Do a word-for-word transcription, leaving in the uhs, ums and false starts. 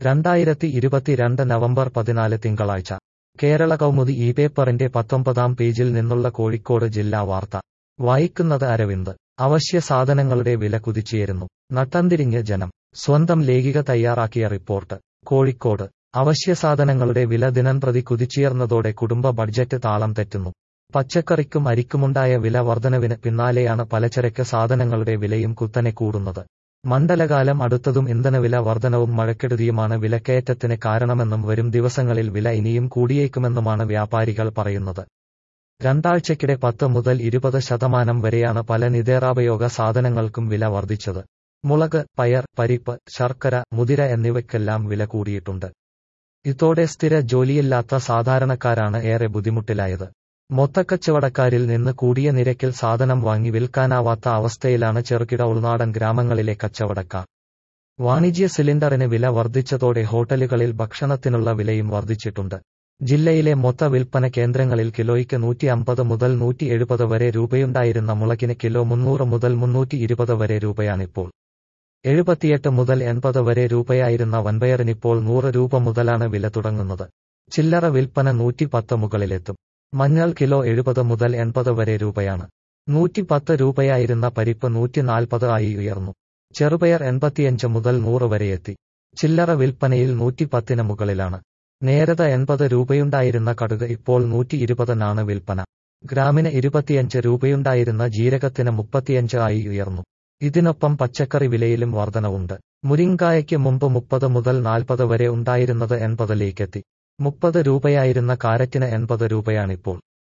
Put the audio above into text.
രണ്ടായിരത്തി ഇരുപത്തിരണ്ട് നവംബർ പതിനാല് തിങ്കളാഴ്ച കേരള കൗമുദി ഈ പേപ്പറിന്റെ പത്തൊമ്പതാം പേജിൽ നിന്നുള്ള കോഴിക്കോട് ജില്ലാ വാർത്ത വായിക്കുന്നത് അരവിന്ദ്. അവശ്യ സാധനങ്ങളുടെ വില കുതിച്ചുയരുന്നു. നട്ടംതിരിഞ്ഞ് ജനം. സ്വന്തം ലേഖിക തയ്യാറാക്കിയ റിപ്പോർട്ട്. കോഴിക്കോട്. അവശ്യസാധനങ്ങളുടെ വില ദിനംപ്രതി കുതിച്ചുയർന്നതോടെ കുടുംബ ബഡ്ജറ്റ് താളം തെറ്റുന്നു. പച്ചക്കറിക്കും അരിക്കുമുണ്ടായ വില വർധനവിന് പിന്നാലെയാണ് പലചരക്ക് സാധനങ്ങളുടെ വിലയും കുത്തനെ കൂടുന്നത്. മണ്ഡലകാലം അടുത്തതും ഇന്ധനവില വർധനവും മഴക്കെടുതിയുമാണ് വിലക്കയറ്റത്തിന് കാരണമെന്നും വരും ദിവസങ്ങളിൽ വില ഇനിയും കൂടിയേക്കുമെന്നുമാണ് വ്യാപാരികൾ പറയുന്നത്. രണ്ടാഴ്ചക്കിടെ പത്ത് മുതൽ ഇരുപത് ശതമാനം വരെയാണ് പല നിത്യോപയോഗ സാധനങ്ങൾക്കും വില വർധിച്ചത്. മുളക്, പയർ, പരിപ്പ്, ശർക്കര, മുതിര എന്നിവയ്ക്കെല്ലാം വില കൂടിയിട്ടുണ്ട്. ഇതോടെ സ്ഥിര ജോലിയില്ലാത്ത സാധാരണക്കാരാണ് ഏറെ ബുദ്ധിമുട്ടിലായത്. മൊത്തക്കച്ചവടക്കാരിൽ നിന്ന് കൂടിയ നിരക്കിൽ സാധനം വാങ്ങി വിൽക്കാനാവാത്ത അവസ്ഥയിലാണ് ചെറുകിട ഉൾനാടൻ ഗ്രാമങ്ങളിലെ കച്ചവടക്കാർ. വാണിജ്യ സിലിണ്ടറിന് വില വർധിച്ചതോടെ ഹോട്ടലുകളിൽ ഭക്ഷണത്തിനുള്ള വിലയും വർധിച്ചിട്ടുണ്ട്. ജില്ലയിലെ മൊത്ത വിൽപ്പന കേന്ദ്രങ്ങളിൽ കിലോയ്ക്ക് നൂറ്റി അമ്പത് മുതൽ നൂറ്റി എഴുപത് വരെ രൂപയുണ്ടായിരുന്ന മുളകിന് കിലോ മുന്നൂറ് മുതൽ മുന്നൂറ്റി ഇരുപത് വരെ രൂപയാണിപ്പോൾ. എഴുപത്തിയെട്ട് മുതൽ എൺപത് വരെ രൂപയായിരുന്ന വൻപയറിനിപ്പോൾ നൂറ് രൂപ മുതലാണ് വില തുടങ്ങുന്നത്. ചില്ലറ വിൽപ്പന നൂറ്റി പത്ത് മുകളിലെത്തും. മഞ്ഞൾ കിലോ എഴുപത് മുതൽ എൺപത് വരെ രൂപയാണ്. നൂറ്റി പത്ത് രൂപയായിരുന്ന പരിപ്പ് നൂറ്റി നാൽപ്പത് ആയി ഉയർന്നു. ചെറുപയർ എൺപത്തിയഞ്ച് മുതൽ നൂറ് വരെയെത്തി. ചില്ലറ വിൽപ്പനയിൽ നൂറ്റി പത്തിന് മുകളിലാണ്. നേരത്തെ എൺപത് രൂപയുണ്ടായിരുന്ന കടുക് ഇപ്പോൾ നൂറ്റി ഇരുപതിനാണ് വിൽപ്പന. ഗ്രാമിന് ഇരുപത്തിയഞ്ച് രൂപയുണ്ടായിരുന്ന ജീരകത്തിന് മുപ്പത്തിയഞ്ച് ആയി ഉയർന്നു. ഇതിനൊപ്പം പച്ചക്കറി വിലയിലും വർധനവുണ്ട്. മുരിങ്ങായയ്ക്ക് മുമ്പ് മുപ്പത് മുതൽ നാൽപ്പത് വരെ ഉണ്ടായിരുന്നത് എൺപതിലേക്കെത്തി. മുപ്പത് രൂപയായിരുന്ന കാരറ്റിന് എൺപത് രൂപയാണിപ്പോൾ.